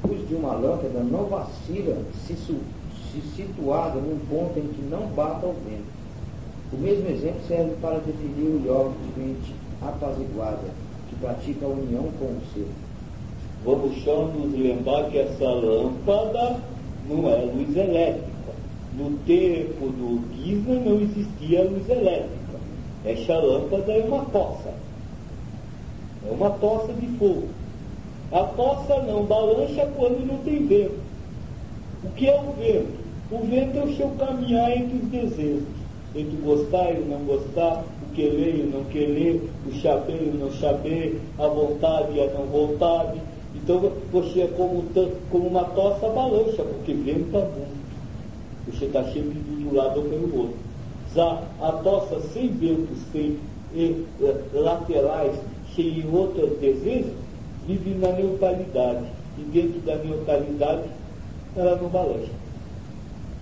luz de uma lâmpada não vacila se situada num ponto em que não bata o vento. O mesmo exemplo serve para definir o yoga de mente apaziguada, que pratica a união com o ser. Vamos só nos lembrar que essa lâmpada não é luz elétrica. No tempo do Guisna não existia luz elétrica. Esta lâmpada é uma tocha. É uma tocha de fogo. A tocha não balança quando não tem vento. O que é o vento? O vento é o seu caminhar entre os desejos. Entre gostar e não gostar, o querer e não querer, o saber e não saber, a vontade e a não vontade. Então você é como uma tocha balança, porque venta muito. Você está sempre de um lado ou pelo outro. Já a tocha sem ventos, sem laterais, sem outros desejos, vive na neutralidade. E dentro da neutralidade, ela não balança.